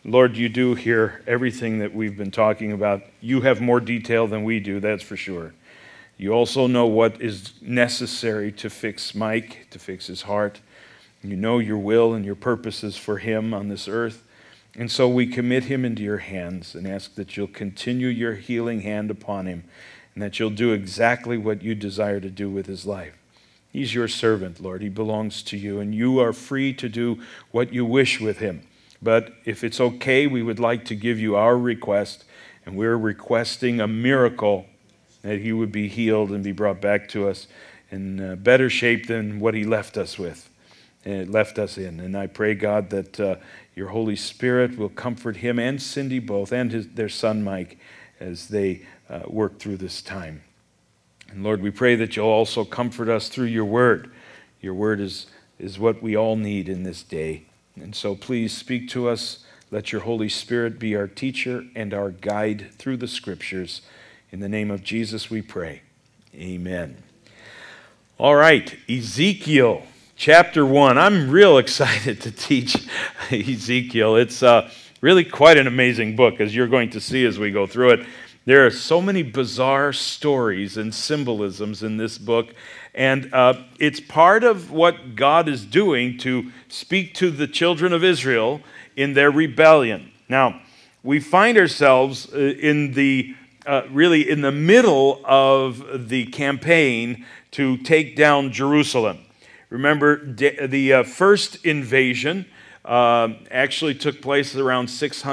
Lord, you do hear everything that we've been talking about. You have more detail than we do, that's for sure. You also know what is necessary to fix Mike, to fix his heart. You know your will and your purposes for him on this earth. And so we commit him into your hands and ask that you'll continue your healing hand upon him and that you'll do exactly what you desire to do with his life. He's your servant, Lord. He belongs to you, and you are free to do what you wish with him. But if it's okay, we would like to give you our request, and we're requesting a miracle that he would be healed and be brought back to us in better shape than what he left us with, left us in. And I pray, God, that your Holy Spirit will comfort him and Cindy both, and their son Mike, as they work through this time. And Lord, we pray that you'll also comfort us through your word. Your word is what we all need in this day. And so please speak to us. Let your Holy Spirit be our teacher and our guide through the scriptures. In the name of Jesus we pray. Amen. All right, Ezekiel chapter 1. I'm real excited to teach Ezekiel. It's really quite an amazing book, as you're going to see as we go through it. There are so many bizarre stories and symbolisms in this book, and it's part of what God is doing to speak to the children of Israel in their rebellion. Now, we find ourselves really in the middle of the campaign to take down Jerusalem. Remember, the first invasion actually took place around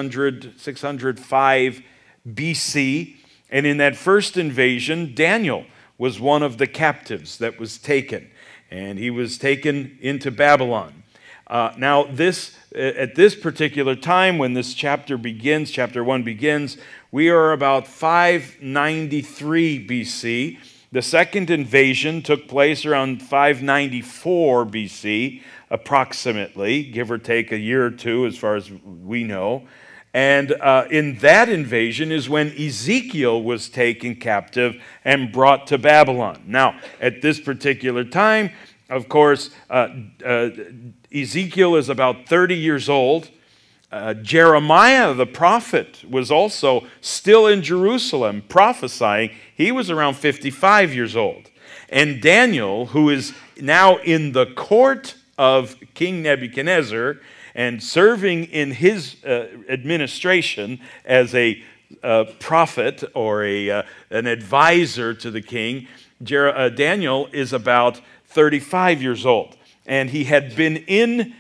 605 BC, and in that first invasion, Daniel was one of the captives that was taken, and he was taken into Babylon. Now, at this particular time, when this chapter 1 begins, we are about 593 BC. The second invasion took place around 594 BC, approximately, give or take a year or two, as far as we know. And in that invasion is when Ezekiel was taken captive and brought to Babylon. Now, at this particular time, of course, Ezekiel is about 30 years old. Jeremiah the prophet was also still in Jerusalem prophesying. He was around 55 years old. And Daniel, who is now in the court of King Nebuchadnezzar and serving in his administration as a prophet or an advisor to the king, Daniel is about 35 years old. And he had been in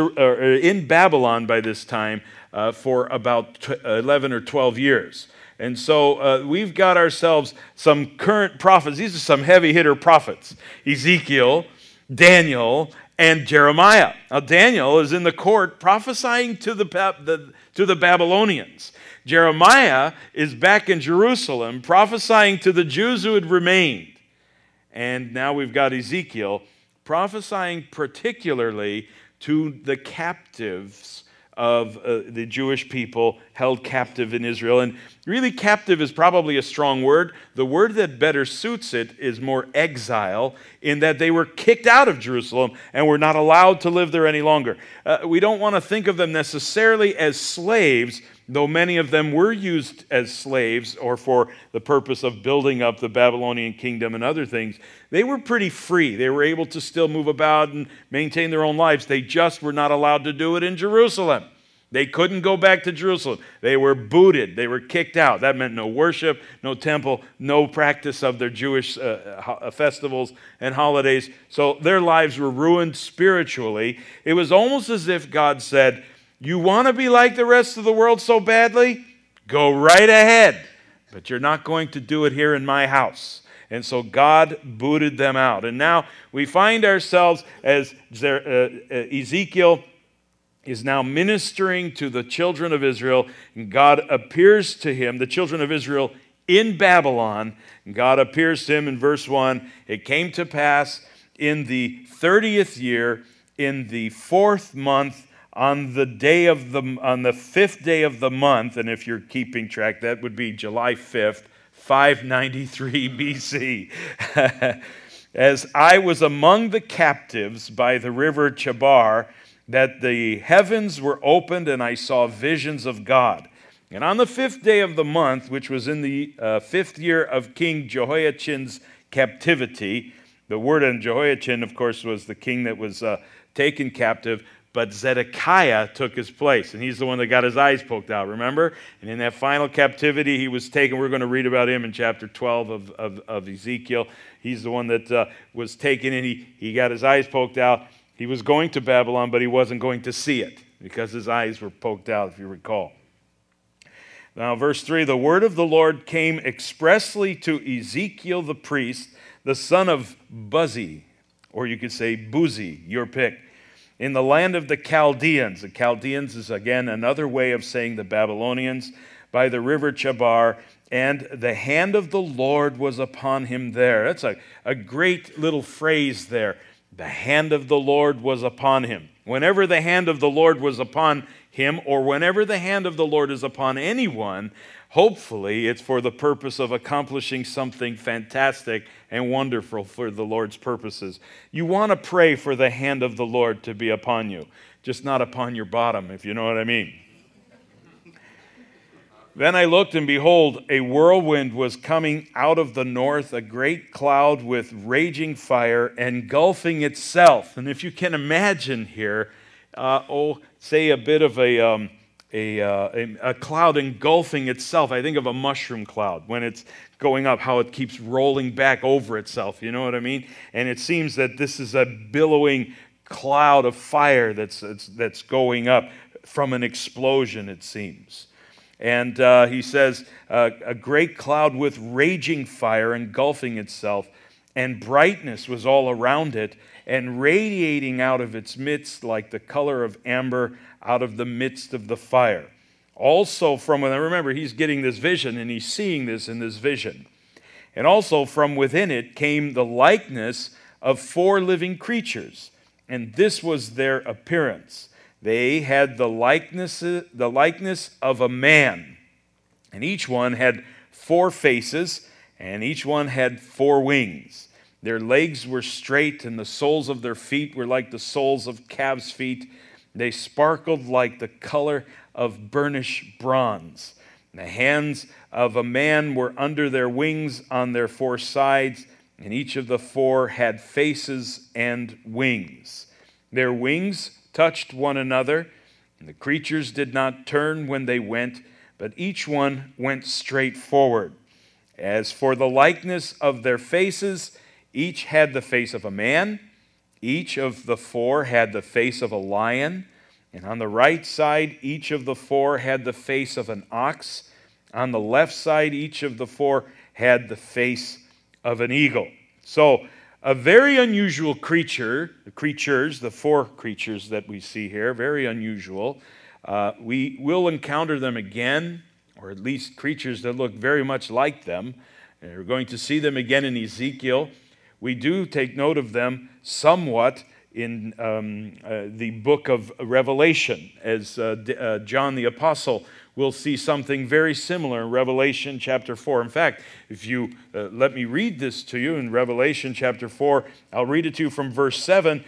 Babylon by this time for about 11 or 12 years. And so we've got ourselves some current prophets. These are some heavy hitter prophets. Ezekiel, Daniel, and Jeremiah. Now Daniel is in the court prophesying to the Babylonians. Jeremiah is back in Jerusalem prophesying to the Jews who had remained. And now we've got Ezekiel prophesying particularly to the captives of the Jewish people held captive in Israel. And really, captive is probably a strong word. The word that better suits it is more exile, in that they were kicked out of Jerusalem and were not allowed to live there any longer. We don't want to think of them necessarily as slaves, though many of them were used as slaves or for the purpose of building up the Babylonian kingdom and other things. They were pretty free. They were able to still move about and maintain their own lives. They just were not allowed to do it in Jerusalem. They couldn't go back to Jerusalem. They were booted. They were kicked out. That meant no worship, no temple, no practice of their Jewish festivals and holidays. So their lives were ruined spiritually. It was almost as if God said, "You want to be like the rest of the world so badly? Go right ahead. But you're not going to do it here in my house." And so God booted them out. And now we find ourselves as Ezekiel is now ministering to the children of Israel, and God appears to him, the children of Israel in Babylon, and God appears to him in verse 1, "It came to pass in the 30th year, in the 4th month, on the 5th day of the month," and if you're keeping track, that would be July 5th, 593 BC, "as I was among the captives by the river Chebar, that the heavens were opened and I saw visions of God. And on the 5th day of the month, which was in the 5th year of King Jehoiachin's captivity, the word on Jehoiachin, of course, was the king that was taken captive, but Zedekiah took his place, and he's the one that got his eyes poked out, remember? And in that final captivity, he was taken. We're going to read about him in chapter 12 of Ezekiel. He's the one that was taken, and he got his eyes poked out. He was going to Babylon, but he wasn't going to see it because his eyes were poked out, if you recall. Now, verse 3, the word of the Lord came expressly to Ezekiel the priest, the son of Buzi, or you could say Buzi, your pick, in the land of the Chaldeans. The Chaldeans is, again, another way of saying the Babylonians, by the river Chabar, and the hand of the Lord was upon him there. That's a great little phrase there. The hand of the Lord was upon him. Whenever the hand of the Lord was upon him, or whenever the hand of the Lord is upon anyone, hopefully it's for the purpose of accomplishing something fantastic and wonderful for the Lord's purposes. You want to pray for the hand of the Lord to be upon you, just not upon your bottom, if you know what I mean. Then I looked, and behold, a whirlwind was coming out of the north, a great cloud with raging fire engulfing itself. And if you can imagine here, say a bit of a cloud engulfing itself. I think of a mushroom cloud when it's going up, how it keeps rolling back over itself. You know what I mean? And it seems that this is a billowing cloud of fire that's going up from an explosion, it seems. And he says, a great cloud with raging fire engulfing itself, and brightness was all around it, and radiating out of its midst like the color of amber out of the midst of the fire. Also remember, he's getting this vision, and he's seeing this in this vision. And also from within it came the likeness of 4 living creatures, and this was their appearance. They had the likeness of a man, and each one had 4 faces, and each one had 4 wings. Their legs were straight, and the soles of their feet were like the soles of calves' feet. They sparkled like the color of burnished bronze. The hands of a man were under their wings on their 4 sides, and each of the 4 had faces and wings. Their wings touched one another, and the creatures did not turn when they went, but each one went straight forward. As for the likeness of their faces, each had the face of a man, each of the 4 had the face of a lion, and on the right side each of the 4 had the face of an ox. On the left side each of the 4 had the face of an eagle. So, a very unusual creatures, the 4 creatures that we see here, very unusual. We will encounter them again, or at least creatures that look very much like them. And we're going to see them again in Ezekiel. We do take note of them somewhat in the book of Revelation, as John the Apostle will see something very similar in Revelation chapter 4. In fact, if you let me read this to you in Revelation chapter 4, I'll read it to you from verse 7.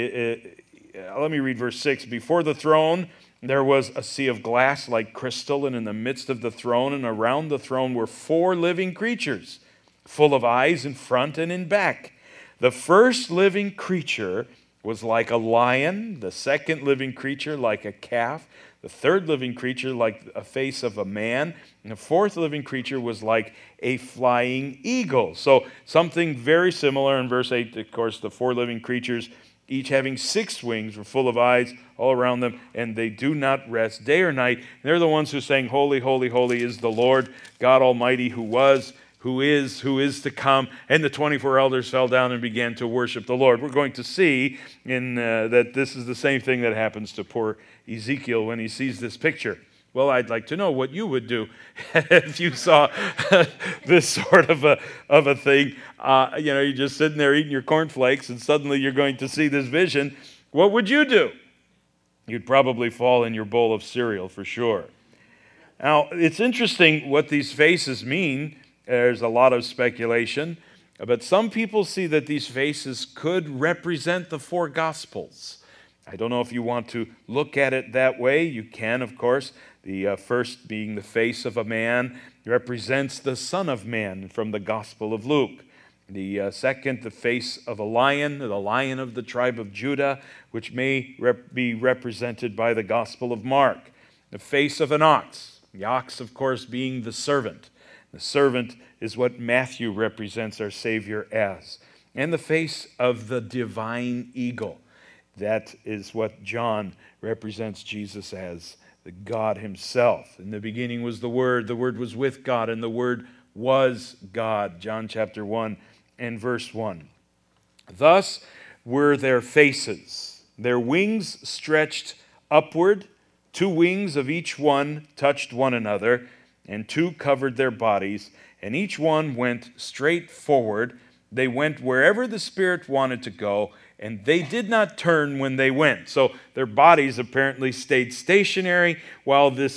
Let me read verse 6. Before the throne there was a sea of glass like crystal, and in the midst of the throne and around the throne were 4 living creatures, full of eyes in front and in back. The first living creature was like a lion, the second living creature like a calf, the third living creature like a face of a man, and the fourth living creature was like a flying eagle. So something very similar in verse 8, of course, the 4 living creatures, each having 6 wings, were full of eyes all around them, and they do not rest day or night. And they're the ones who sang, "Holy, holy, holy is the Lord God Almighty, who was, who is to come." And the 24 elders fell down and began to worship the Lord. We're going to see that this is the same thing that happens to poor Ezekiel when he sees this picture. Well, I'd like to know what you would do if you saw this sort of a thing. You're just sitting there eating your cornflakes, and suddenly you're going to see this vision. What would you do? You'd probably fall in your bowl of cereal for sure. Now, it's interesting what these faces mean. There's a lot of speculation, but some people see that these faces could represent the 4 Gospels. I don't know if you want to look at it that way. You can, of course. The first being the face of a man represents the Son of Man from the Gospel of Luke. The second, the face of a lion, the lion of the tribe of Judah, which may be represented by the Gospel of Mark. The face of an ox, the ox, of course, being the servant. The servant is what Matthew represents our Savior as. And the face of the divine eagle. That is what John represents Jesus as, the God himself. In the beginning was the Word was with God, and the Word was God. John chapter 1 and verse 1. Thus were their faces. Their wings stretched upward. 2 wings of each one touched one another, and 2 covered their bodies, and each one went straight forward. They went wherever the Spirit wanted to go, and they did not turn when they went. So their bodies apparently stayed stationary while the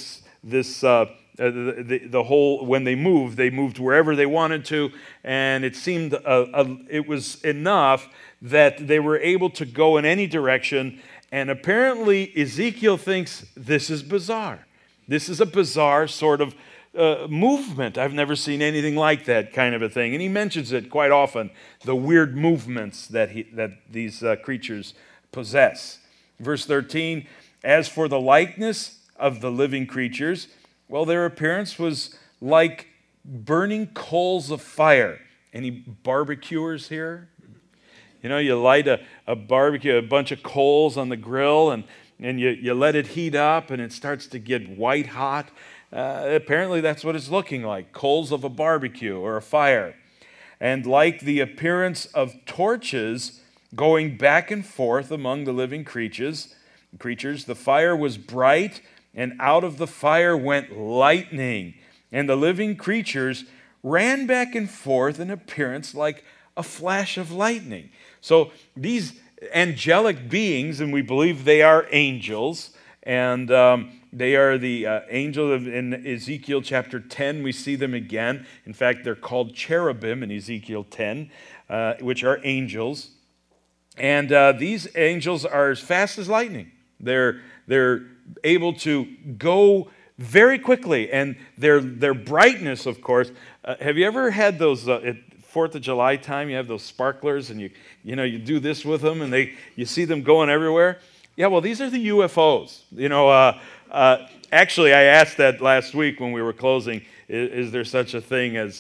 whole, when they moved wherever they wanted to, and it seemed it was enough that they were able to go in any direction. And apparently Ezekiel thinks this is bizarre. This is a bizarre sort of movement. I've never seen anything like that kind of a thing. And he mentions it quite often, the weird movements that these creatures possess. Verse 13, as for the likeness of the living creatures, well, their appearance was like burning coals of fire. Any barbecuers here? You know, you light a barbecue, a bunch of coals on the grill, and you let it heat up, and it starts to get white hot. Apparently that's what it's looking like, coals of a barbecue or a fire. And like the appearance of torches going back and forth among the living creatures, the fire was bright, and out of the fire went lightning. And the living creatures ran back and forth in appearance like a flash of lightning. So these angelic beings, and we believe they are angels, and they are the angel in Ezekiel chapter 10. We see them again. In fact, they're called cherubim in Ezekiel 10, which are angels. And these angels are as fast as lightning. They're able to go very quickly, and their brightness, of course. Have you ever had those at 4th of July time? You have those sparklers, and you do this with them, and you see them going everywhere. Yeah, well, these are the UFOs. Actually, I asked that last week when we were closing. Is there such a thing as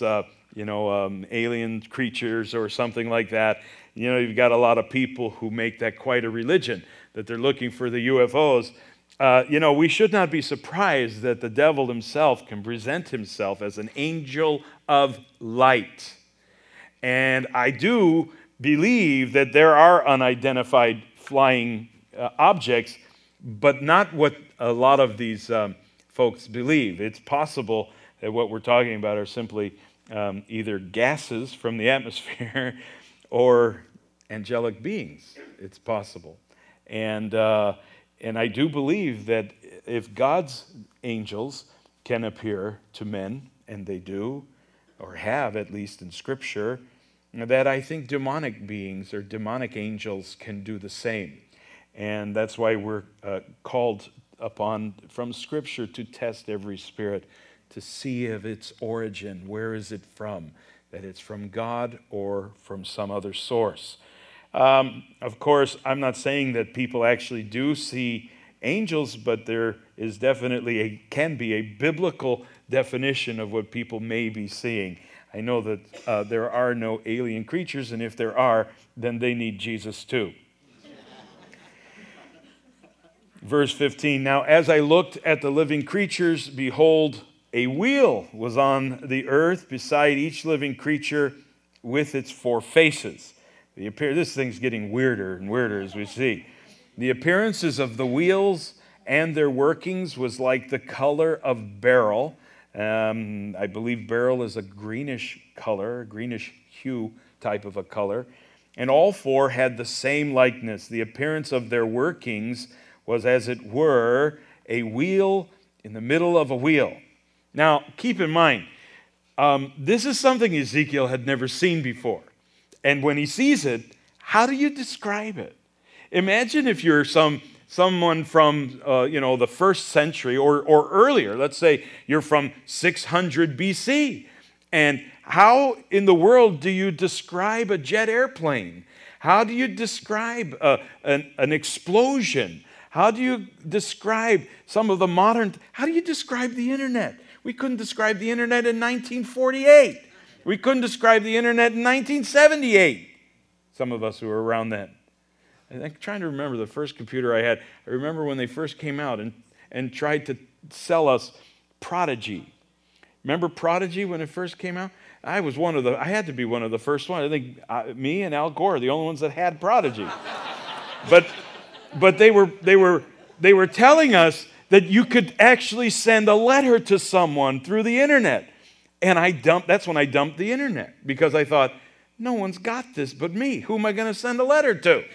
alien creatures or something like that? You've got a lot of people who make that quite a religion, that they're looking for the UFOs. We should not be surprised that the devil himself can present himself as an angel of light. And I do believe that there are unidentified flying objects, but not what a lot of these folks believe. It's possible that what we're talking about are simply either gases from the atmosphere or angelic beings. It's possible. And I do believe that if God's angels can appear to men, and they do, or have at least in Scripture, that I think demonic beings or demonic angels can do the same. And that's why we're called upon from Scripture to test every spirit, to see of its origin. Where is it from? That it's from God or from some other source. Of course, I'm not saying that people actually do see angels, but there is definitely can be a biblical definition of what people may be seeing. I know that there are no alien creatures, and if there are, then they need Jesus too. Verse 15, now as I looked at the living creatures, behold, a wheel was on the earth beside each living creature with its 4 faces. This thing's getting weirder and weirder as we see. The appearances of the wheels and their workings was like the color of beryl. I believe beryl is a greenish color, a greenish hue type of a color. And all 4 had the same likeness. The appearance of their workings was, as it were, a wheel in the middle of a wheel. Now, keep in mind, this is something Ezekiel had never seen before. And when he sees it, how do you describe it? Imagine if you're someone from the first century or earlier. Let's say you're from 600 BC. And how in the world do you describe a jet airplane? How do you describe an explosion? How do you describe some of the how do you describe the internet? We couldn't describe the internet in 1948. We couldn't describe the internet in 1978. Some of us who were around then. I'm trying to remember the first computer I had. I remember when they first came out and tried to sell us Prodigy. Remember Prodigy when it first came out? I had to be one of the first ones. I think me and Al Gore are the only ones that had Prodigy. But they were telling us that you could actually send a letter to someone through the internet. And that's when I dumped the internet, because I thought, no one's got this but me. Who am I going to send a letter to?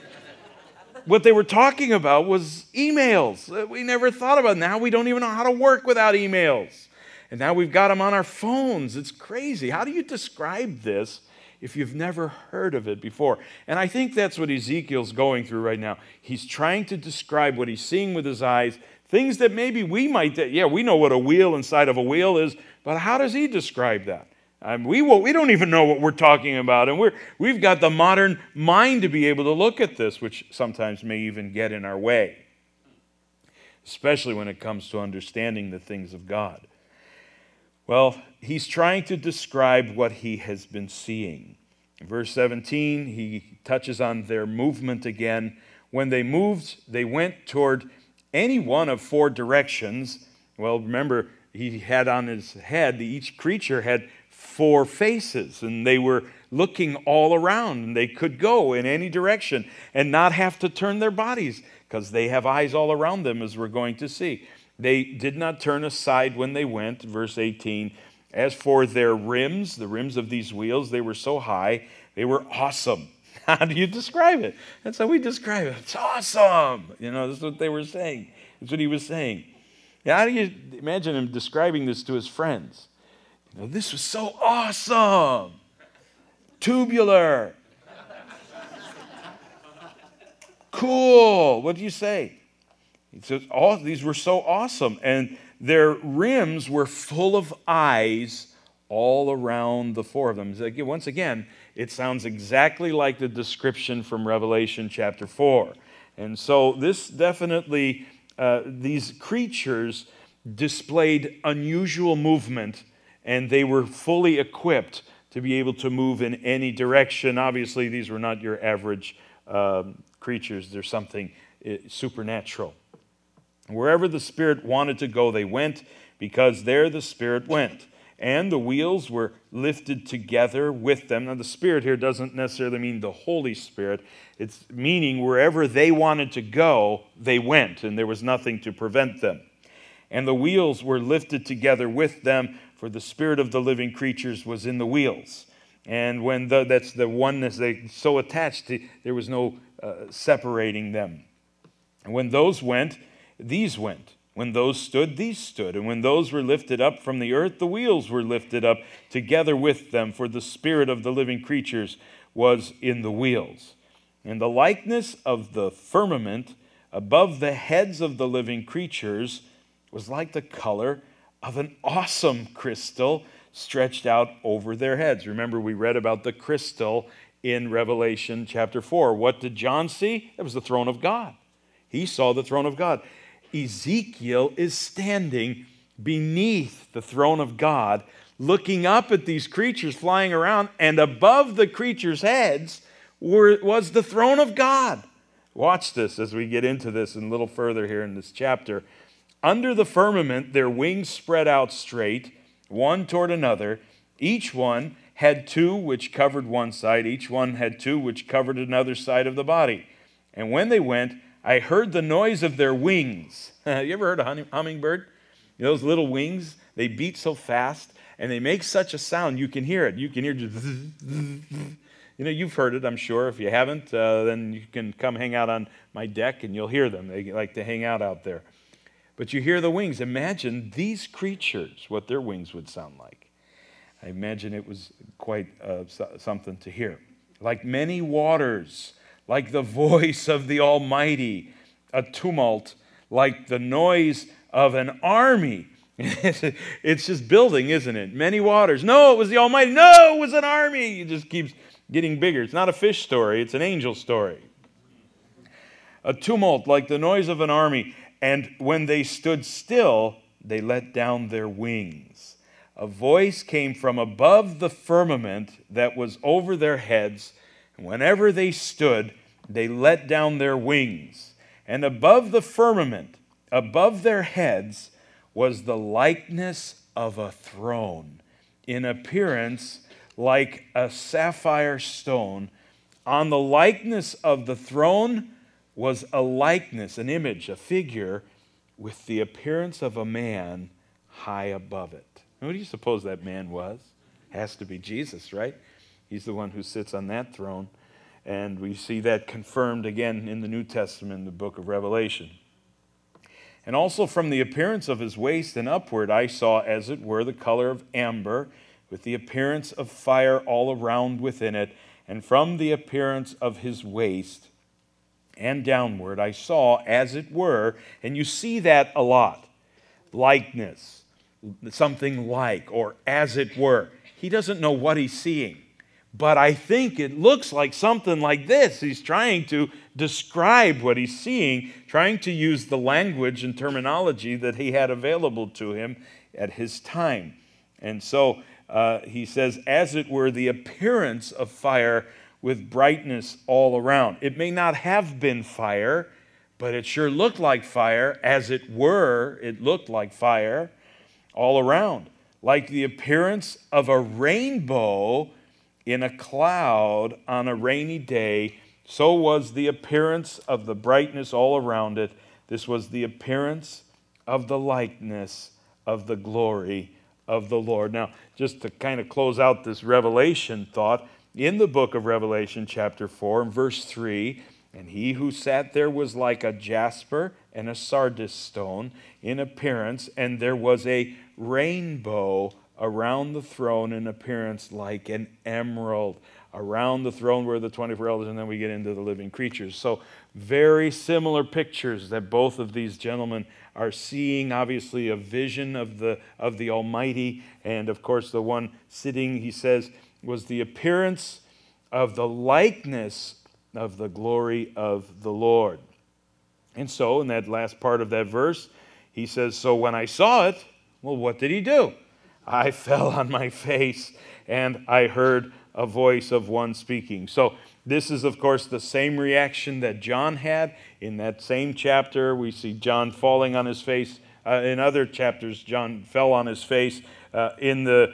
What they were talking about was emails. We never thought about it. Now we don't even know how to work without emails. And now we've got them on our phones. It's crazy. How do you describe this if you've never heard of it before? And I think that's what Ezekiel's going through right now. He's trying to describe what he's seeing with his eyes, things that maybe we know what a wheel inside of a wheel is, but how does he describe that? We don't even know what we're talking about, and we've got the modern mind to be able to look at this, which sometimes may even get in our way, especially when it comes to understanding the things of God. Well, he's trying to describe what he has been seeing. In verse 17, he touches on their movement again. When they moved, they went toward any one of four directions. Well, remember, he had on his head, each creature had four faces, and they were looking all around, and they could go in any direction and not have to turn their bodies, because they have eyes all around them, as we're going to see. They did not turn aside when they went, verse 18. As for their rims, the rims of these wheels, they were so high, they were awesome. How do you describe it? That's how we describe it. It's awesome. That's what they were saying. That's what he was saying. How do you imagine him describing this to his friends? This was so awesome. Tubular. Cool. What do you say? He says, these were so awesome. And their rims were full of eyes all around the four of them. Once again, it sounds exactly like the description from Revelation chapter 4. And so this definitely, these creatures displayed unusual movement, and they were fully equipped to be able to move in any direction. Obviously, these were not your average creatures. They're something supernatural. Wherever the Spirit wanted to go, they went, because there the Spirit went. And the wheels were lifted together with them. Now, the Spirit here doesn't necessarily mean the Holy Spirit. It's meaning wherever they wanted to go, they went, and there was nothing to prevent them. And the wheels were lifted together with them, for the spirit of the living creatures was in the wheels. And that's the oneness, they so attached, there was no separating them. And when those went, these went. When those stood, these stood. And when those were lifted up from the earth, the wheels were lifted up together with them, for the spirit of the living creatures was in the wheels. And the likeness of the firmament above the heads of the living creatures was like the color of an awesome crystal stretched out over their heads. Remember, we read about the crystal in Revelation chapter 4. What did John see? It was the throne of God. He saw the throne of God. Ezekiel is standing beneath the throne of God, looking up at these creatures flying around, and above the creatures' heads was the throne of God. Watch this as we get into this a little further here in this chapter. Under the firmament, their wings spread out straight, one toward another. Each one had two which covered one side. Each one had two which covered another side of the body. And when they went, I heard the noise of their wings. You ever heard a hummingbird? Those little wings, they beat so fast, and they make such a sound, you can hear it. You can hear just you've heard it, I'm sure. If you haven't, then you can come hang out on my deck, and you'll hear them. They like to hang out there. But you hear the wings. Imagine these creatures, what their wings would sound like. I imagine it was quite something to hear. Like many waters, like the voice of the Almighty, a tumult like the noise of an army. It's just building, isn't it? Many waters. No, it was the Almighty. No, it was an army. It just keeps getting bigger. It's not a fish story. It's an angel story. A tumult like the noise of an army. And when they stood still, they let down their wings. A voice came from above the firmament that was over their heads. And whenever they stood, they let down their wings. And above the firmament, above their heads, was the likeness of a throne, in appearance like a sapphire stone. On the likeness of the throne was a likeness, an image, a figure, with the appearance of a man high above it. Who do you suppose that man was? Has to be Jesus, right? He's the one who sits on that throne. And we see that confirmed again in the New Testament, in the book of Revelation. And also from the appearance of his waist and upward, I saw, as it were, the color of amber, with the appearance of fire all around within it. And from the appearance of his waist and downward, I saw, as it were, and you see that a lot, likeness, something like, or as it were. He doesn't know what he's seeing, but I think it looks like something like this. He's trying to describe what he's seeing, trying to use the language and terminology that he had available to him at his time. And so he says, as it were, the appearance of fire with brightness all around. It may not have been fire, but it sure looked like fire. As it were, it looked like fire all around. Like the appearance of a rainbow in a cloud on a rainy day, so was the appearance of the brightness all around it. This was the appearance of the likeness of the glory of the Lord. Now, just to kind of close out this Revelation thought, in the book of Revelation, chapter 4, and verse 3, and he who sat there was like a jasper and a sardis stone in appearance, and there was a rainbow around the throne in appearance like an emerald. Around the throne were the 24 elders, and then we get into the living creatures. So very similar pictures that both of these gentlemen are seeing. Obviously a vision of the Almighty, and of course the one sitting, he says, was the appearance of the likeness of the glory of the Lord. And so in that last part of that verse, he says, so when I saw it, well, what did he do? I fell on my face, and I heard a voice of one speaking. So this is, of course, the same reaction that John had. In that same chapter, we see John falling on his face. In other chapters, John fell on his face in the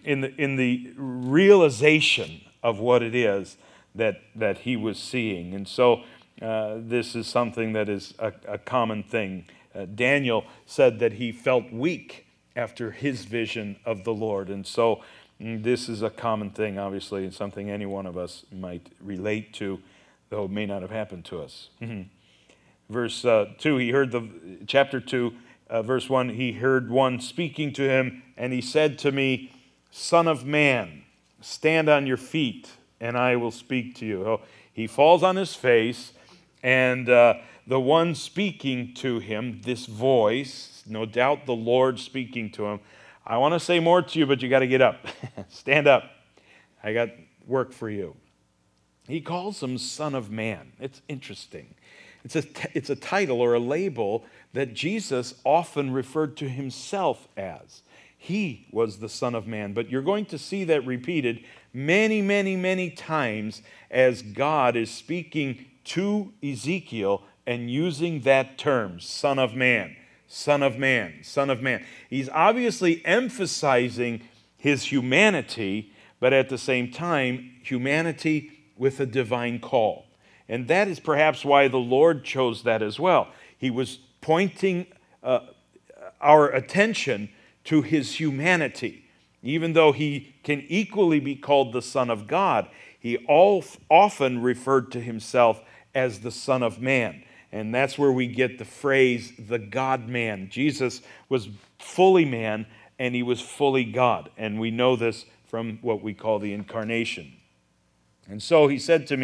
realization of what it is that he was seeing. And so this is something that is a common thing. Daniel said that he felt weak after his vision of the Lord. And so this is a common thing, obviously, and something any one of us might relate to, though it may not have happened to us. Verse 2, he heard chapter 2, verse 1, he heard one speaking to him, and he said to me, Son of man, stand on your feet, and I will speak to you. Oh, he falls on his face, and the one speaking to him, this voice, no doubt the Lord speaking to him, I want to say more to you, but you got to get up. Stand up. I got work for you. He calls him Son of Man. It's interesting. It's a title or a label that Jesus often referred to himself as. He was the Son of Man. But you're going to see that repeated many, many, many times as God is speaking to Ezekiel and using that term, Son of Man. Son of Man, Son of Man. He's obviously emphasizing his humanity, but at the same time, humanity with a divine call. And that is perhaps why the Lord chose that as well. He was pointing our attention to his humanity. Even though he can equally be called the Son of God, he often referred to himself as the Son of Man. And that's where we get the phrase, the God-man. Jesus was fully man, and he was fully God. And we know this from what we call the incarnation. And so he said to me,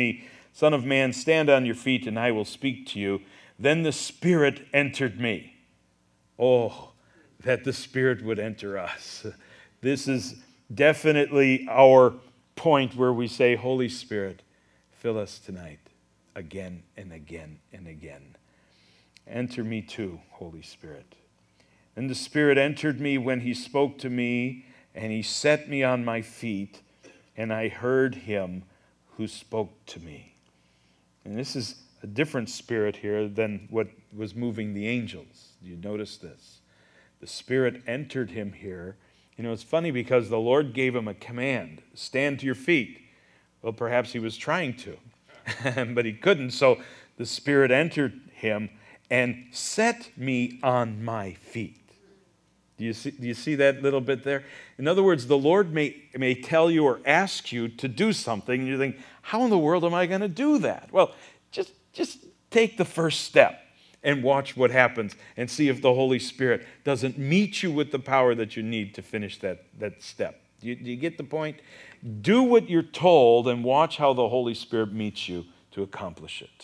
Son of man, stand on your feet, and I will speak to you. Then the Spirit entered me. Oh, that the Spirit would enter us. This is definitely our point where we say, Holy Spirit, fill us tonight again and again and again. Enter me too, Holy Spirit. And the Spirit entered me when he spoke to me, and he set me on my feet, and I heard him who spoke to me. And this is a different spirit here than what was moving the angels. You notice this? The Spirit entered him here. You know, it's funny because the Lord gave him a command, stand to your feet. Well, perhaps he was trying to, but he couldn't. So the Spirit entered him and set me on my feet. Do you see that little bit there? In other words, the Lord may tell you or ask you to do something, and you think, how in the world am I going to do that? Well, just take the first step and watch what happens and see if the Holy Spirit doesn't meet you with the power that you need to finish that step. Do you get the point? Do what you're told and watch how the Holy Spirit meets you to accomplish it.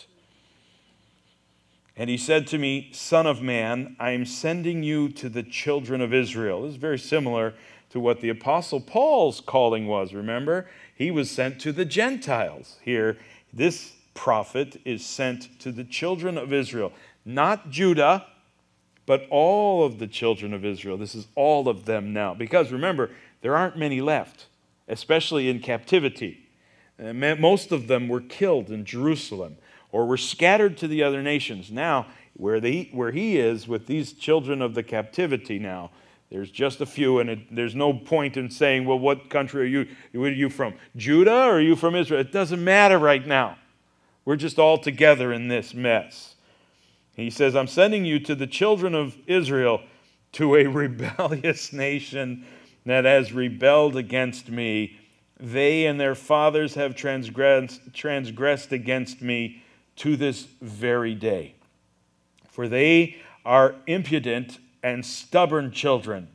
And he said to me, Son of man, I am sending you to the children of Israel. This is very similar to what the Apostle Paul's calling was. Remember? He was sent to the Gentiles. Here, this prophet is sent to the children of Israel. Not Judah, but all of the children of Israel. This is all of them now. Because remember, there aren't many left, especially in captivity. Most of them were killed in Jerusalem or were scattered to the other nations. Now, where he is with these children of the captivity now, there's just a few, and there's no point in saying, well, what country are you from? Judah or are you from Israel? It doesn't matter right now. We're just all together in this mess. He says, I'm sending you to the children of Israel, to a rebellious nation that has rebelled against me. They and their fathers have transgressed against me to this very day. For they are impudent and stubborn children,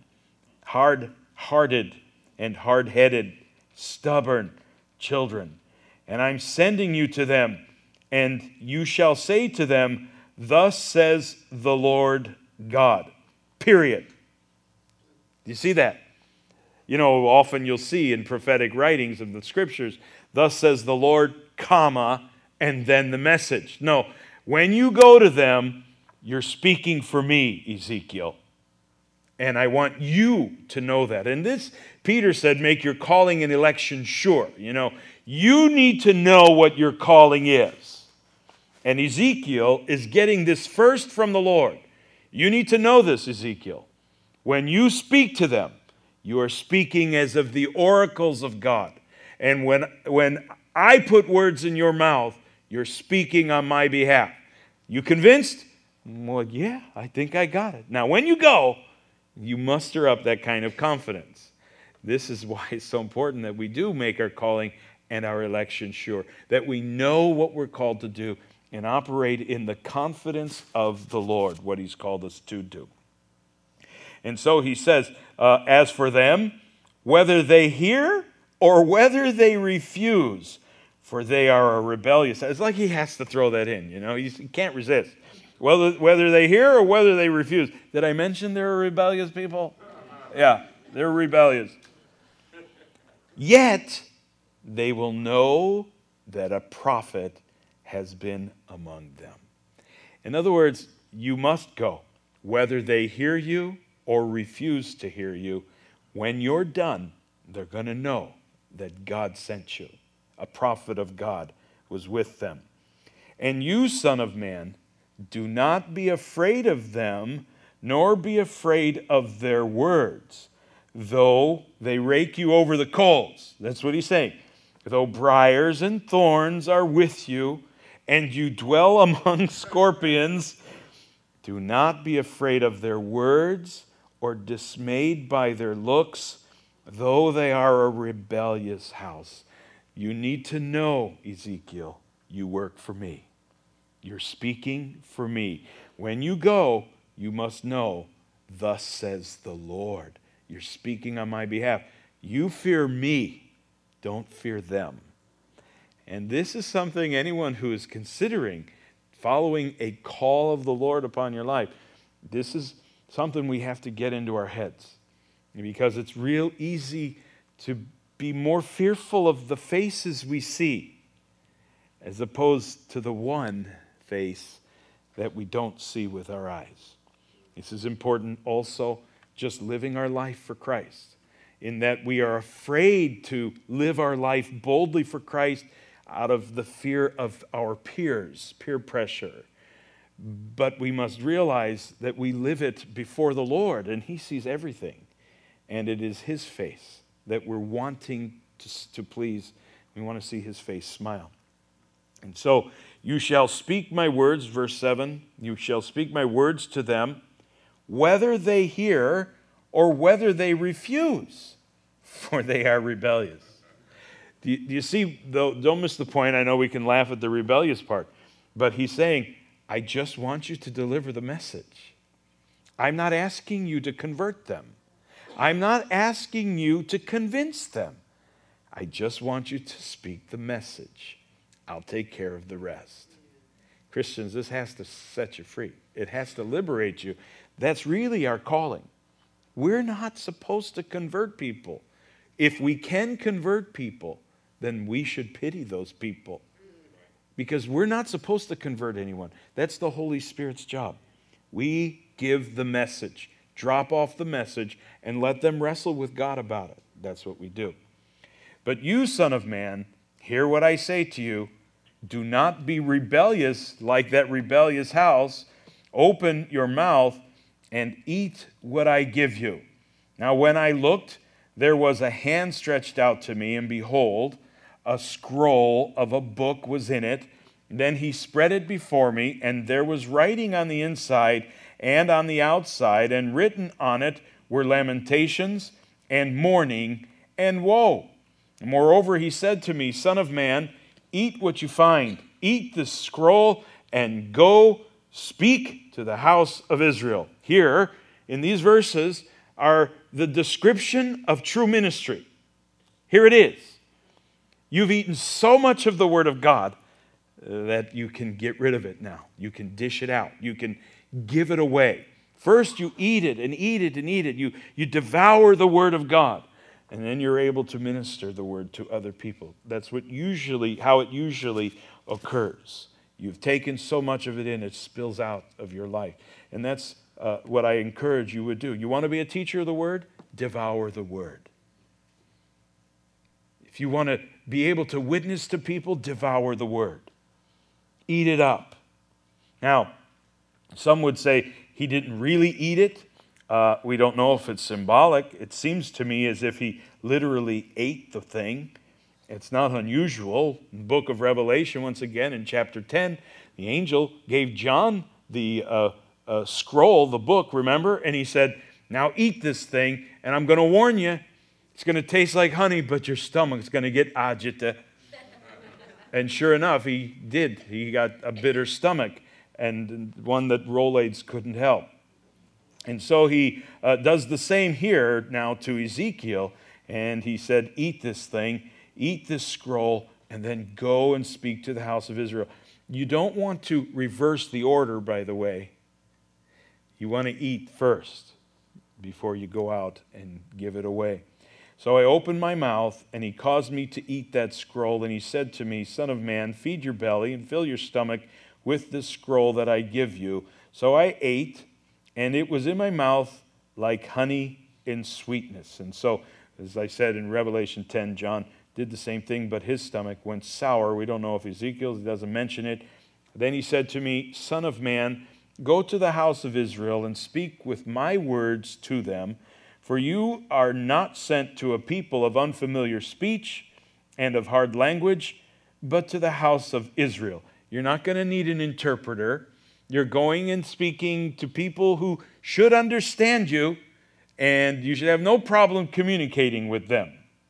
hard-hearted and hard-headed, stubborn children. And I'm sending you to them, and you shall say to them, Thus says the Lord God. Period. Do you see that? You know, often you'll see in prophetic writings of the scriptures, Thus says the Lord, comma, and then the message. No, when you go to them, you're speaking for me, Ezekiel. And I want you to know that. And this, Peter said, make your calling and election sure. You know, you need to know what your calling is. And Ezekiel is getting this first from the Lord. You need to know this, Ezekiel. When you speak to them, you are speaking as of the oracles of God. And when I put words in your mouth, you're speaking on my behalf. You convinced? Well, yeah, I think I got it. Now, when you go, you muster up that kind of confidence. This is why it's so important that we do make our calling and our election sure, that we know what we're called to do and operate in the confidence of the Lord, what he's called us to do. And so he says, as for them, whether they hear or whether they refuse, for they are a rebellious. It's like he has to throw that in, you know. He can't resist. Whether they hear or whether they refuse. Did I mention they're rebellious people? Yeah, they're rebellious. Yet they will know that a prophet has been among them. In other words, you must go, whether they hear you or refuse to hear you. When you're done, they're going to know that God sent you. A prophet of God was with them. And you, son of man, do not be afraid of them, nor be afraid of their words, though they rake you over the coals. That's what he's saying. Though briars and thorns are with you, and you dwell among scorpions, do not be afraid of their words or dismayed by their looks, though they are a rebellious house. You need to know, Ezekiel, you work for me. You're speaking for me. When you go, you must know, thus says the Lord. You're speaking on my behalf. You fear me. Don't fear them. And this is something anyone who is considering following a call of the Lord upon your life, this is something we have to get into our heads. Because it's real easy to be more fearful of the faces we see as opposed to the one face that we don't see with our eyes. This is important also, just living our life for Christ, in that we are afraid to live our life boldly for Christ out of the fear of our peers, peer pressure. But we must realize that we live it before the Lord, and He sees everything. And it is His face that we're wanting to please. We want to see His face smile. And so, you shall speak my words, verse 7, you shall speak my words to them, whether they hear or whether they refuse, for they are rebellious. Do you see, though, don't miss the point. I know we can laugh at the rebellious part, but he's saying, I just want you to deliver the message. I'm not asking you to convert them. I'm not asking you to convince them. I just want you to speak the message. I'll take care of the rest. Christians, this has to set you free. It has to liberate you. That's really our calling. We're not supposed to convert people. If we can convert people, then we should pity those people. Because we're not supposed to convert anyone. That's the Holy Spirit's job. We give the message, drop off the message, and let them wrestle with God about it. That's what we do. But you, son of man, hear what I say to you. Do not be rebellious like that rebellious house. Open your mouth and eat what I give you. Now when I looked, there was a hand stretched out to me, and behold, a scroll of a book was in it. Then he spread it before me, and there was writing on the inside and on the outside, and written on it were lamentations and mourning and woe. Moreover, he said to me, Son of man, eat what you find. Eat this scroll and go speak to the house of Israel. Here, in these verses, are the description of true ministry. Here it is. You've eaten so much of the Word of God that you can get rid of it now. You can dish it out. You can give it away. First, you eat it and eat it and eat it. You devour the Word of God. And then you're able to minister the Word to other people. That's how it usually occurs. You've taken so much of it in, it spills out of your life. And that's what I encourage you would do. You want to be a teacher of the Word? Devour the Word. If you want to be able to witness to people, devour the Word. Eat it up. Now, some would say he didn't really eat it. We don't know if it's symbolic. It seems to me as if he literally ate the thing. It's not unusual. In the book of Revelation, once again, in chapter 10, the angel gave John the scroll, the book, remember? And he said, now eat this thing, and I'm going to warn you, it's going to taste like honey, but your stomach's going to get agita. And sure enough, he did. He got a bitter stomach, and one that Rolaids couldn't help. And so he does the same here now to Ezekiel, and he said, eat this thing, eat this scroll, and then go and speak to the house of Israel. You don't want to reverse the order, by the way. You want to eat first before you go out and give it away. So I opened my mouth, and he caused me to eat that scroll, and he said to me, Son of man, feed your belly and fill your stomach with this scroll that I give you. So I ate, and it was in my mouth like honey in sweetness. And so, as I said in Revelation 10, John did the same thing, but his stomach went sour. We don't know if Ezekiel's, he doesn't mention it. Then he said to me, Son of man, go to the house of Israel and speak with my words to them, for you are not sent to a people of unfamiliar speech and of hard language, but to the house of Israel. You're not going to need an interpreter. You're going and speaking to people who should understand you, and you should have no problem communicating with them.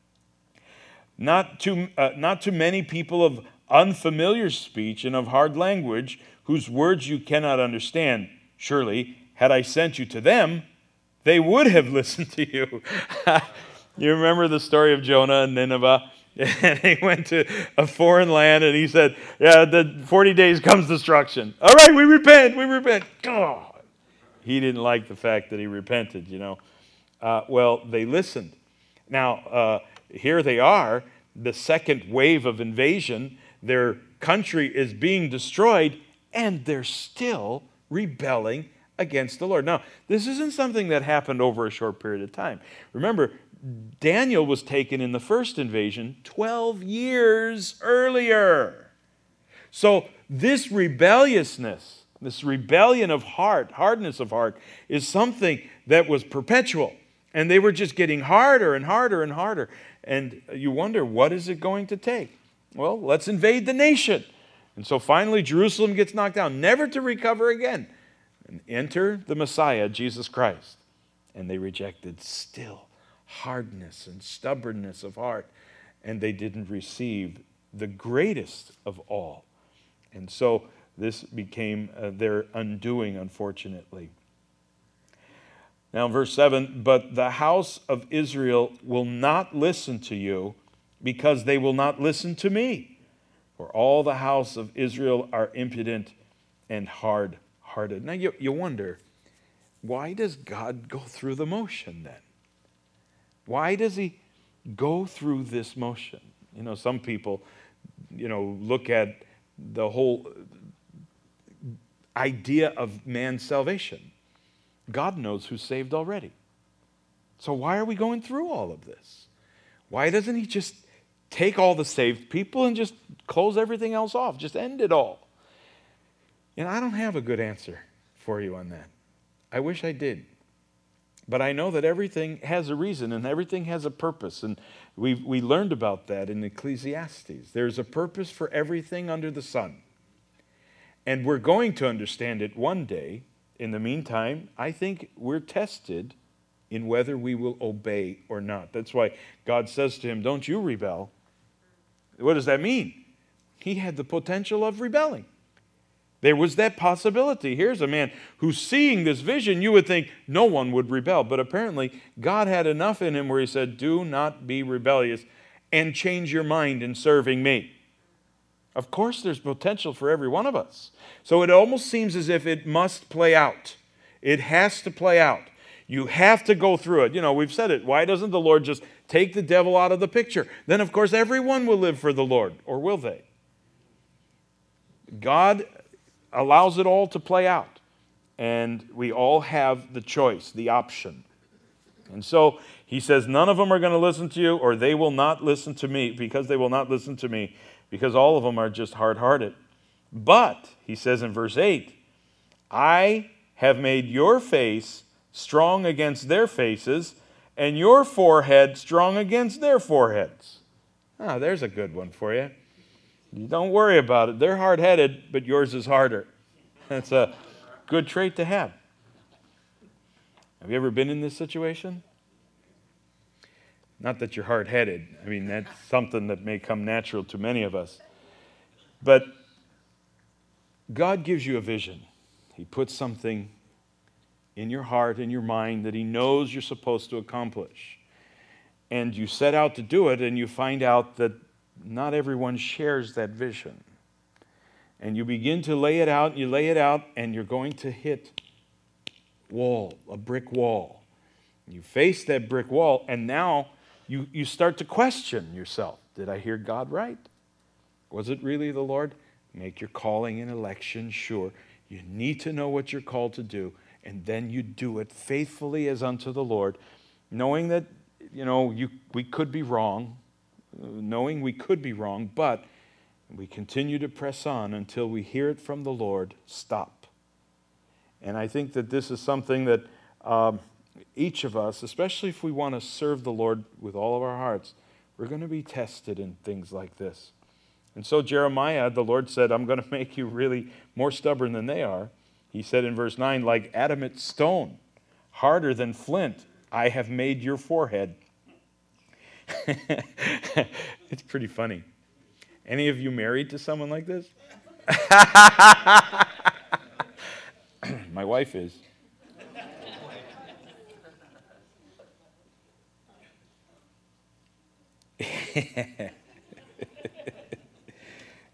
Not to many people of unfamiliar speech and of hard language, whose words you cannot understand. Surely, had I sent you to them, they would have listened to you. You remember the story of Jonah and Nineveh? And he went to a foreign land and he said, yeah, the 40 days comes destruction. All right, we repent, we repent. God. He didn't like the fact that he repented, Well, they listened. Now, here they are, the second wave of invasion. Their country is being destroyed, and they're still rebelling against the Lord. Now, this isn't something that happened over a short period of time. Remember, Daniel was taken in the first invasion 12 years earlier. So this rebelliousness, this rebellion of heart, hardness of heart, is something that was perpetual. And they were just getting harder and harder and harder. And you wonder, what is it going to take? Well, let's invade the nation. And so finally Jerusalem gets knocked down, never to recover again. And enter the Messiah, Jesus Christ. And they rejected still hardness and stubbornness of heart. And they didn't receive the greatest of all. And so this became their undoing, unfortunately. Now, verse 7, but the house of Israel will not listen to you because they will not listen to me. For all the house of Israel are impudent and hard-hearted. Now, you wonder, why does God go through the motion then? Why does he go through this motion? Some people, look at the whole idea of man's salvation. God knows who's saved already. So why are we going through all of this? Why doesn't he just take all the saved people and just close everything else off? Just end it all. I don't have a good answer for you on that. I wish I did. But I know that everything has a reason and everything has a purpose. And we learned about that in Ecclesiastes. There's a purpose for everything under the sun. And we're going to understand it one day. In the meantime, I think we're tested in whether we will obey or not. That's why God says to him, don't you rebel. What does that mean? He had the potential of rebelling. There was that possibility. Here's a man who's seeing this vision. You would think no one would rebel. But apparently, God had enough in him where he said, do not be rebellious and change your mind in serving me. Of course, there's potential for every one of us. So it almost seems as if it must play out. It has to play out. You have to go through it. We've said it. Why doesn't the Lord just take the devil out of the picture? Then, of course, everyone will live for the Lord. Or will they? God allows it all to play out. And we all have the choice, the option. And so he says, none of them are going to listen to you, or they will not listen to me, because they will not listen to me. Because all of them are just hard-hearted. But, he says in verse 8, I have made your face strong against their faces, and your forehead strong against their foreheads. There's a good one for you. You don't worry about it. They're hard-headed, but yours is harder. That's a good trait to have. Have you ever been in this situation? Not that you're hard-headed. I mean, that's something that may come natural to many of us. But God gives you a vision. He puts something in your heart, in your mind, that he knows you're supposed to accomplish. And you set out to do it, and you find out that not everyone shares that vision. And you begin to lay it out, and you're going to hit a brick wall. You face that brick wall, and now you start to question yourself. Did I hear God right? Was it really the Lord? Make your calling and election sure. You need to know what you're called to do, and then you do it faithfully as unto the Lord, knowing that, we could be wrong, but we continue to press on until we hear it from the Lord, stop. And I think that this is something that each of us, especially if we want to serve the Lord with all of our hearts, we're going to be tested in things like this. And so Jeremiah, the Lord said, I'm going to make you really more stubborn than they are. He said in verse 9, like adamant stone, harder than flint, I have made your forehead. It's pretty funny. Any of you married to someone like this? My wife is.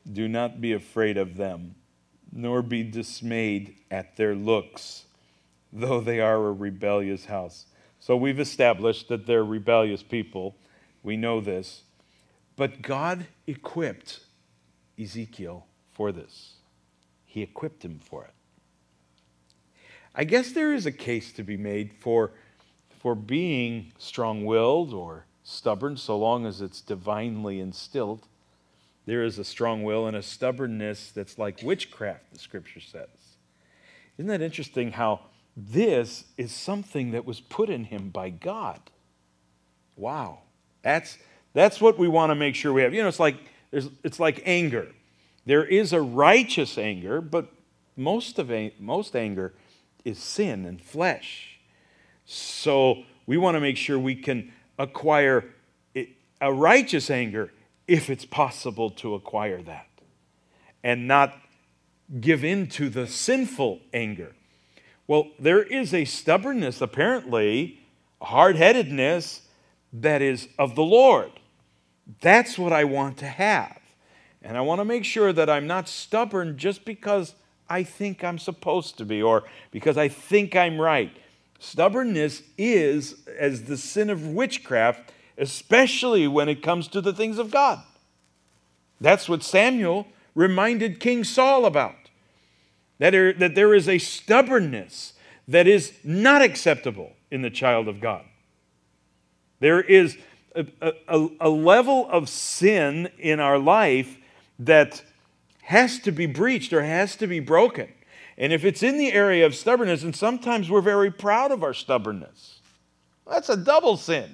Do not be afraid of them, nor be dismayed at their looks, though they are a rebellious house. So we've established that they're rebellious people. We know this. But God equipped Ezekiel for this. He equipped him for it. I guess there is a case to be made for being strong-willed or stubborn, so long as it's divinely instilled. There is a strong will and a stubbornness that's like witchcraft, the Scripture says. Isn't that interesting how this is something that was put in him by God? Wow. That's what we want to make sure we have. You know, it's like anger. There is a righteous anger, but most anger is sin and flesh. So we want to make sure we can acquire a righteous anger if it's possible to acquire that, and not give in to the sinful anger. Well, there is a stubbornness, apparently, a hard-headedness that is of the Lord. That's what I want to have. And I want to make sure that I'm not stubborn just because I think I'm supposed to be or because I think I'm right. Stubbornness is as the sin of witchcraft, especially when it comes to the things of God. That's what Samuel reminded King Saul about. That there is a stubbornness that is not acceptable in the child of God. There is a level of sin in our life that has to be breached or has to be broken. And if it's in the area of stubbornness, and sometimes we're very proud of our stubbornness, that's a double sin.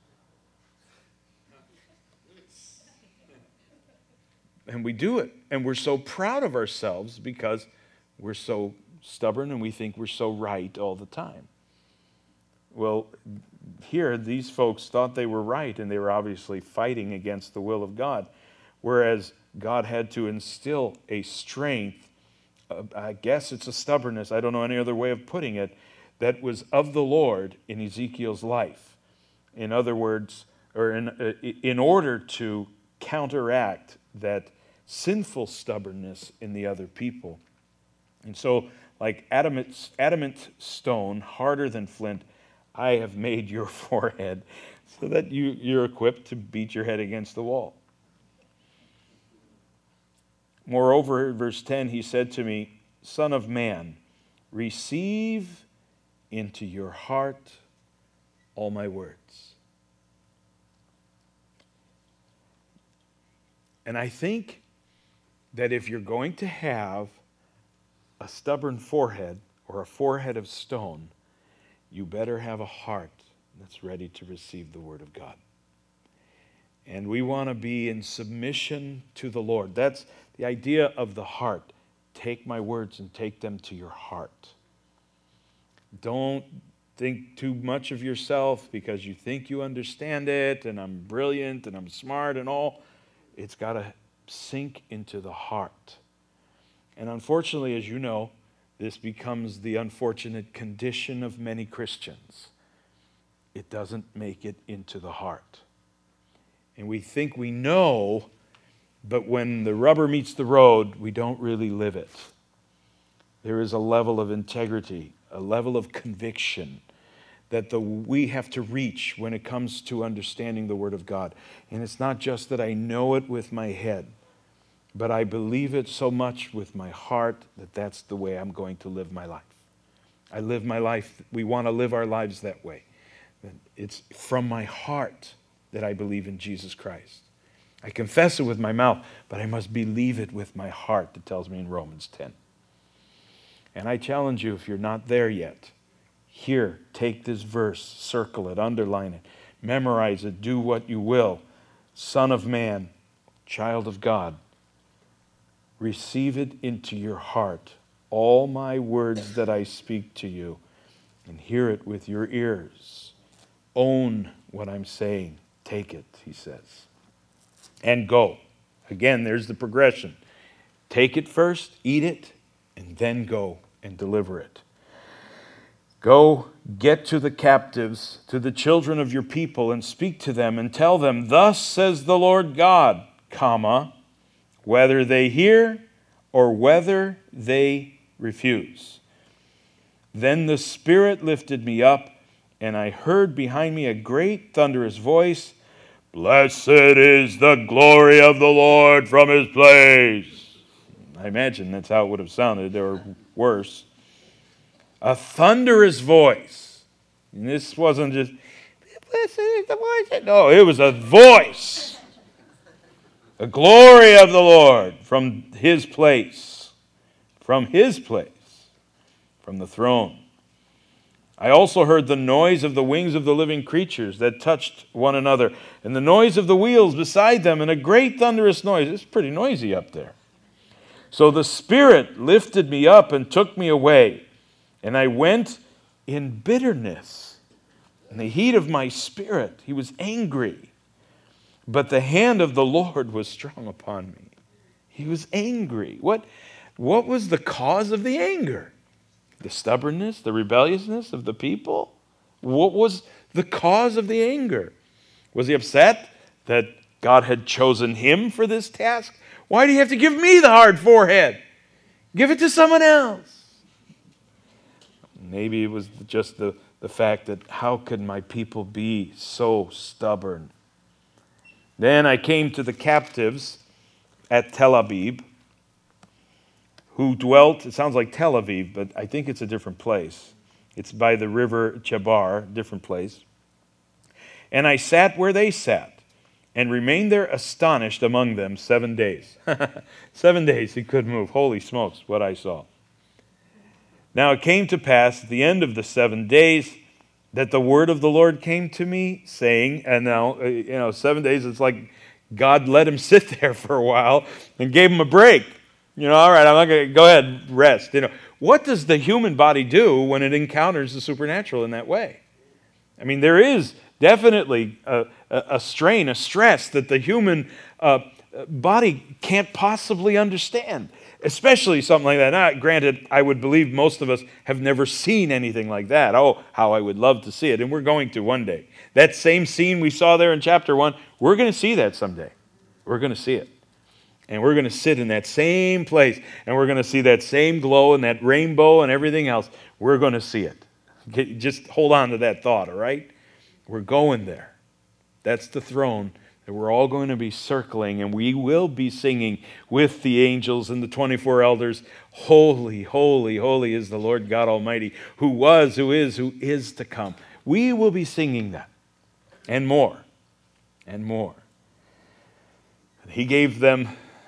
And we do it. And we're so proud of ourselves because we're so stubborn and we think we're so right all the time. Well, here, these folks thought they were right, and they were obviously fighting against the will of God, whereas God had to instill a strength, I guess it's a stubbornness, I don't know any other way of putting it, that was of the Lord in Ezekiel's life. In other words, or in order to counteract that sinful stubbornness in the other people. And so, like adamant stone, harder than flint, I have made your forehead so that you're equipped to beat your head against the wall. Moreover, verse 10, he said to me, Son of man, receive into your heart all my words. And I think that if you're going to have a stubborn forehead or a forehead of stone, you better have a heart that's ready to receive the Word of God. And we want to be in submission to the Lord. That's the idea of the heart. Take my words and take them to your heart. Don't think too much of yourself because you think you understand it and I'm brilliant and I'm smart and all. It's got to sink into the heart. And unfortunately, as you know, this becomes the unfortunate condition of many Christians. It doesn't make it into the heart. And we think we know, but when the rubber meets the road, we don't really live it. There is a level of integrity, a level of conviction that we have to reach when it comes to understanding the Word of God. And it's not just that I know it with my head, but I believe it so much with my heart that that's the way I'm going to live my life. I live my life, we want to live our lives that way. It's from my heart that I believe in Jesus Christ. I confess it with my mouth, but I must believe it with my heart, it tells me in Romans 10. And I challenge you, if you're not there yet, here, take this verse, circle it, underline it, memorize it, do what you will. Son of man, child of God, receive it into your heart, all my words that I speak to you, and hear it with your ears. Own what I'm saying. Take it, he says. And go. Again, there's the progression. Take it first, eat it, and then go and deliver it. Go, get to the captives, to the children of your people, and speak to them, and tell them, Thus says the Lord God, comma, whether they hear or whether they refuse. Then the Spirit lifted me up, and I heard behind me a great thunderous voice, "Blessed is the glory of the Lord from his place." I imagine that's how it would have sounded, or worse. A thunderous voice. And this wasn't just, "Blessed is the voice." No, it was a voice. The glory of the Lord from his place. From his place. From the throne. I also heard the noise of the wings of the living creatures that touched one another, and the noise of the wheels beside them, and a great thunderous noise. It's pretty noisy up there. So the Spirit lifted me up and took me away, and I went in bitterness. In the heat of my spirit, he was angry. But the hand of the Lord was strong upon me. He was angry. What was the cause of the anger? The stubbornness, the rebelliousness of the people? What was the cause of the anger? Was he upset that God had chosen him for this task? Why do you have to give me the hard forehead? Give it to someone else. Maybe it was just the fact that how could my people be so stubborn? Then I came to the captives at Tel Abib, who dwelt, it sounds like Tel Aviv, but I think it's a different place. It's by the river Chebar, different place. And I sat where they sat, and remained there astonished among them 7 days. 7 days he couldn't move. Holy smokes, what I saw. Now it came to pass at the end of the 7 days that the word of the Lord came to me, saying, and now, 7 days, it's like God let him sit there for a while and gave him a break. All right, I'm not going to go ahead, rest. What does the human body do when it encounters the supernatural in that way? I mean, there is definitely a strain, a stress that the human body can't possibly understand, especially something like that. Now, granted, I would believe most of us have never seen anything like that. Oh, how I would love to see it, and we're going to one day. That same scene we saw there in chapter 1, we're going to see that someday. We're going to see it. And we're going to sit in that same place, and we're going to see that same glow and that rainbow and everything else. We're going to see it. Just hold on to that thought, all right? We're going there. That's the throne that we're all going to be circling, and we will be singing with the angels and the 24 elders, "Holy, holy, holy is the Lord God Almighty, who was, who is to come." We will be singing that, and more, and more. He gave them...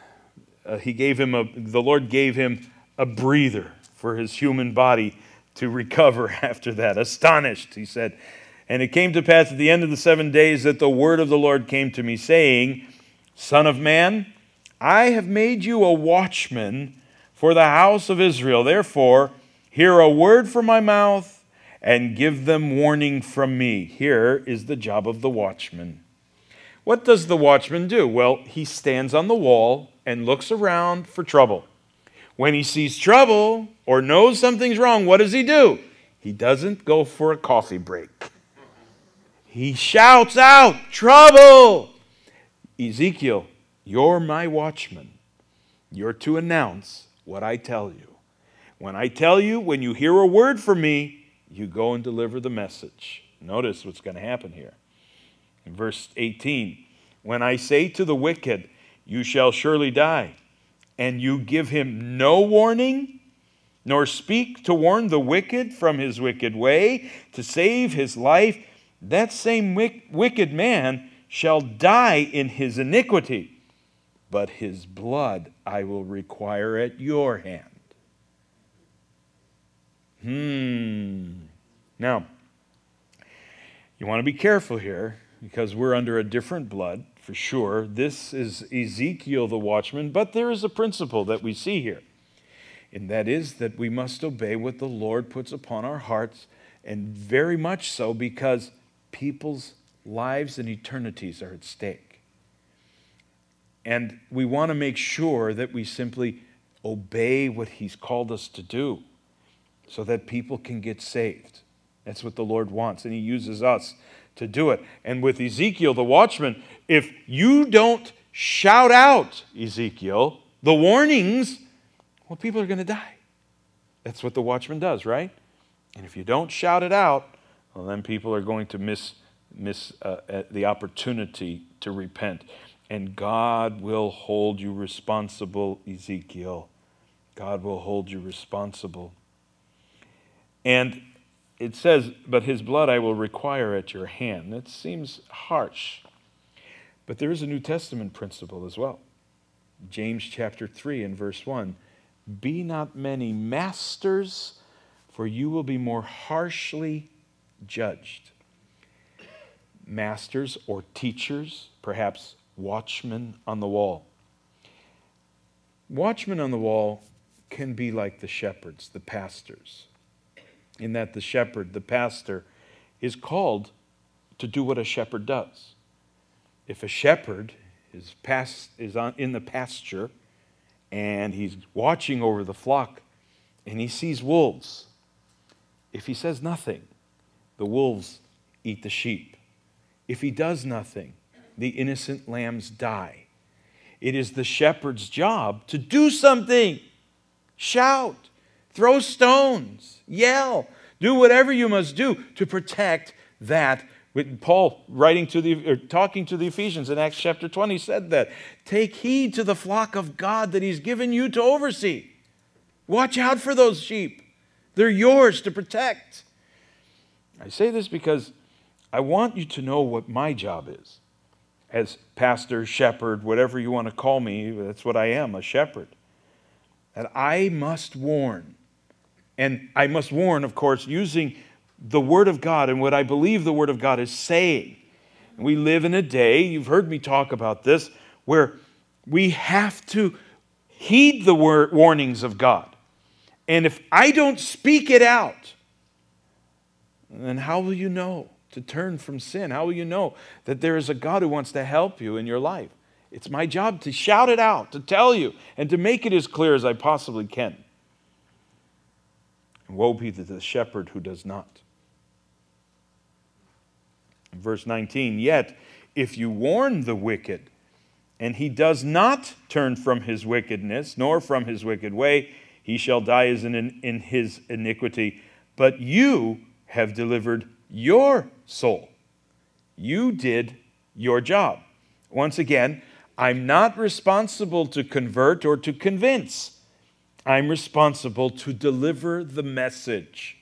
the Lord gave him a breather for his human body to recover after that. Astonished, he said. And it came to pass at the end of the 7 days that the word of the Lord came to me, saying, "Son of man, I have made you a watchman for the house of Israel. Therefore, hear a word from my mouth and give them warning from me." Here is the job of the watchman. What does the watchman do? Well, he stands on the wall and looks around for trouble. When he sees trouble or knows something's wrong, what does he do? He doesn't go for a coffee break. He shouts out, "Trouble!" Ezekiel, you're my watchman. You're to announce what I tell you. When I tell you, when you hear a word from me, you go and deliver the message. Notice what's going to happen here. In verse 18, "When I say to the wicked, you shall surely die, and you give him no warning, nor speak to warn the wicked from his wicked way, to save his life, that same wicked man shall die in his iniquity, but his blood I will require at your hand." Now, you want to be careful here, because we're under a different blood, for sure. This is Ezekiel the watchman, but there is a principle that we see here, and that is that we must obey what the Lord puts upon our hearts, and very much so because people's lives and eternities are at stake. And we want to make sure that we simply obey what he's called us to do so that people can get saved. That's what the Lord wants, and he uses us to do it. And with Ezekiel the watchman, if you don't shout out, Ezekiel, the warnings, well, people are going to die. That's what the watchman does, right? And if you don't shout it out, well, then people are going to miss the opportunity to repent. And God will hold you responsible, Ezekiel. God will hold you responsible. And it says, but his blood I will require at your hand. That seems harsh. But there is a New Testament principle as well. James chapter 3 and verse 1. Be not many masters, for you will be more harshly judged. Masters or teachers, perhaps watchmen on the wall. Watchmen on the wall can be like the shepherds, the pastors, in that the shepherd, the pastor, is called to do what a shepherd does. If a shepherd is in the pasture and he's watching over the flock and he sees wolves, if he says nothing, the wolves eat the sheep. If he does nothing, the innocent lambs die. It is the shepherd's job to do something. Shout, throw stones, yell, do whatever you must do to protect that. Paul, talking to the Ephesians in Acts chapter 20, said that. Take heed to the flock of God that he's given you to oversee. Watch out for those sheep. They're yours to protect. I say this because I want you to know what my job is. As pastor, shepherd, whatever you want to call me, that's what I am, a shepherd. That I must warn. And I must warn, of course, using the Word of God and what I believe the Word of God is saying. We live in a day, you've heard me talk about this, where we have to heed the warnings of God. And if I don't speak it out, then how will you know to turn from sin? How will you know that there is a God who wants to help you in your life? It's my job to shout it out, to tell you, and to make it as clear as I possibly can. And woe be to the shepherd who does not. Verse 19, yet if you warn the wicked, and he does not turn from his wickedness, nor from his wicked way, he shall die as in his iniquity. But you have delivered your soul. You did your job. Once again, I'm not responsible to convert or to convince. I'm responsible to deliver the message.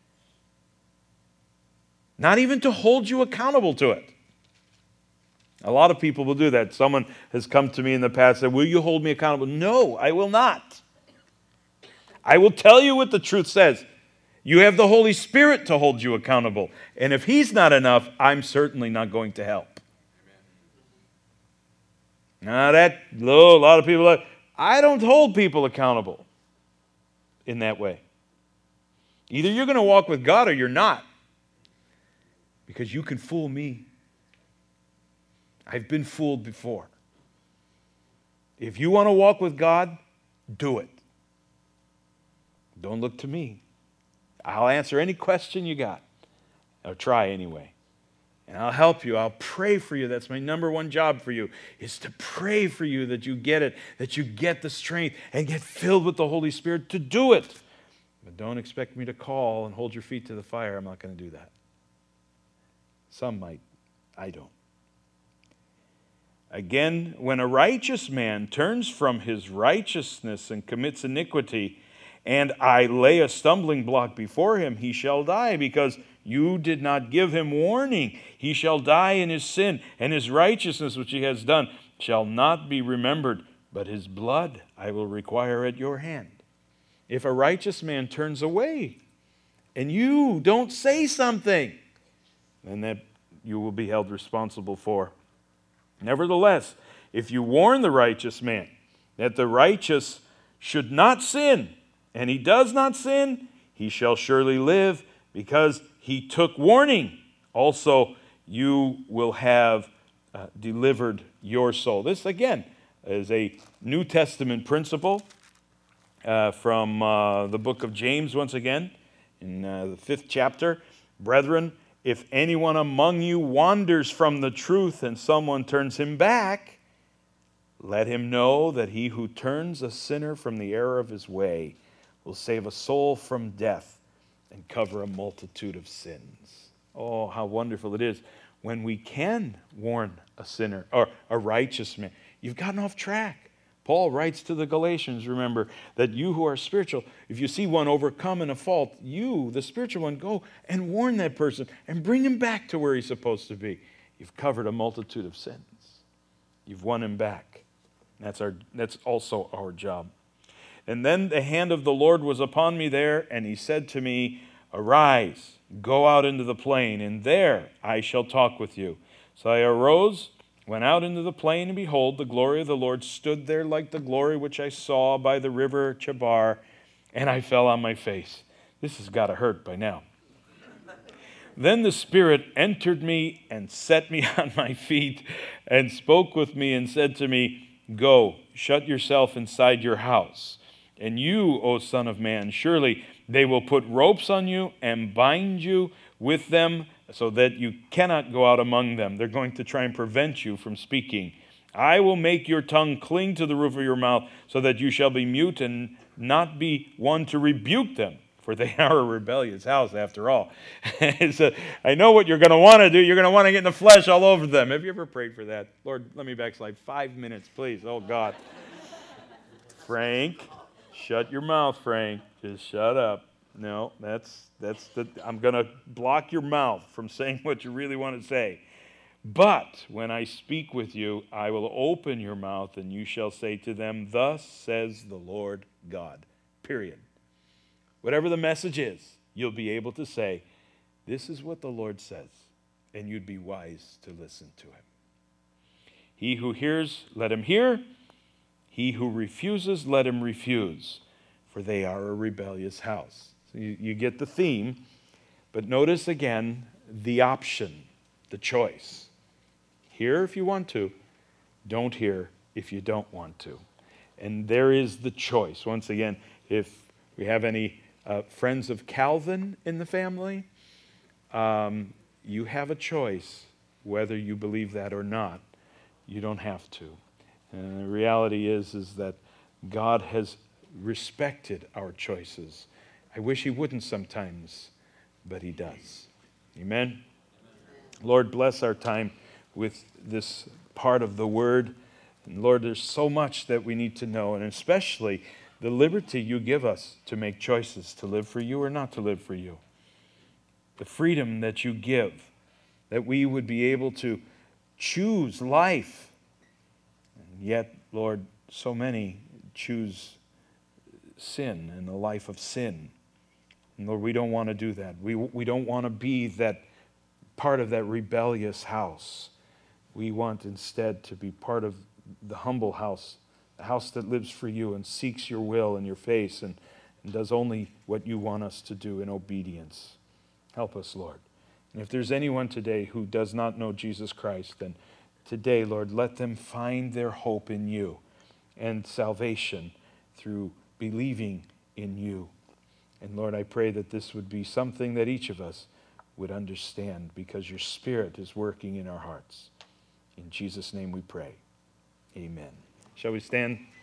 Not even to hold you accountable to it. A lot of people will do that. Someone has come to me in the past and said, will you hold me accountable? No, I will not. I will tell you what the truth says. You have the Holy Spirit to hold you accountable. And if He's not enough, I'm certainly not going to help. Now a lot of people, I don't hold people accountable in that way. Either you're going to walk with God or you're not. Because you can fool me. I've been fooled before. If you want to walk with God, do it. Don't look to me. I'll answer any question you got. Or try anyway. And I'll help you. I'll pray for you. That's my number one job for you, is to pray for you that you get it, that you get the strength and get filled with the Holy Spirit to do it. But don't expect me to call and hold your feet to the fire. I'm not going to do that. Some might. I don't. Again, when a righteous man turns from his righteousness and commits iniquity, and I lay a stumbling block before him, he shall die, because you did not give him warning. He shall die in his sin, and his righteousness which he has done shall not be remembered, but his blood I will require at your hand. If a righteous man turns away, and you don't say something, then that you will be held responsible for. Nevertheless, if you warn the righteous man that the righteous should not sin, and he does not sin, he shall surely live, because he took warning. Also, you will have delivered your soul. This, again, is a New Testament principle from the book of James, once again, in the 5th chapter. Brethren, if anyone among you wanders from the truth and someone turns him back, Let him know that he who turns a sinner from the error of his way will save a soul from death and cover a multitude of sins. Oh, how wonderful it is when we can warn a sinner or a righteous man. You've gotten off track. Paul writes to the Galatians, remember, that you who are spiritual, if you see one overcome in a fault, you, the spiritual one, go and warn that person and bring him back to where he's supposed to be. You've covered a multitude of sins. You've won him back. That's also our job. And then the hand of the Lord was upon me there, and he said to me, Arise, go out into the plain, and there I shall talk with you. So I arose, went out into the plain, and behold, the glory of the Lord stood there like the glory which I saw by the river Chebar, and I fell on my face. This has got to hurt by now. Then the Spirit entered me and set me on my feet and spoke with me and said to me, Go, shut yourself inside your house. And you, O Son of Man, surely they will put ropes on you and bind you with them so that you cannot go out among them. They're going to try and prevent you from speaking. I will make your tongue cling to the roof of your mouth so that you shall be mute and not be one to rebuke them. For they are a rebellious house after all. I know what you're going to want to do. You're going to want to get in the flesh all over them. Have you ever prayed for that? Lord, let me backslide 5 minutes, please. Oh, God. Frank, shut your mouth, Frank. Just shut up. No, I'm going to block your mouth from saying what you really want to say. But when I speak with you, I will open your mouth, and you shall say to them, Thus says the Lord God. Period. Whatever the message is, you'll be able to say, This is what the Lord says, and you'd be wise to listen to him. He who hears, let him hear. He who refuses, let him refuse, for they are a rebellious house. So you get the theme, but notice again the option, the choice. Hear if you want to, don't hear if you don't want to. And there is the choice. Once again, if we have any friends of Calvin in the family, you have a choice whether you believe that or not. You don't have to. And the reality is that God has respected our choices. I wish he wouldn't sometimes, but he does. Amen? Lord, bless our time with this part of the Word. And Lord, there's so much that we need to know, and especially the liberty you give us to make choices to live for you or not to live for you. The freedom that you give, that we would be able to choose life. And yet, Lord, so many choose sin and the life of sin. And Lord, we don't want to do that. We don't want to be that part of that rebellious house. We want instead to be part of the humble house, the house that lives for you and seeks your will and your face and does only what you want us to do in obedience. Help us, Lord. And if there's anyone today who does not know Jesus Christ, then today, Lord, let them find their hope in you and salvation through believing in you. And Lord, I pray that this would be something that each of us would understand because your Spirit is working in our hearts. In Jesus' name we pray. Amen. Shall we stand?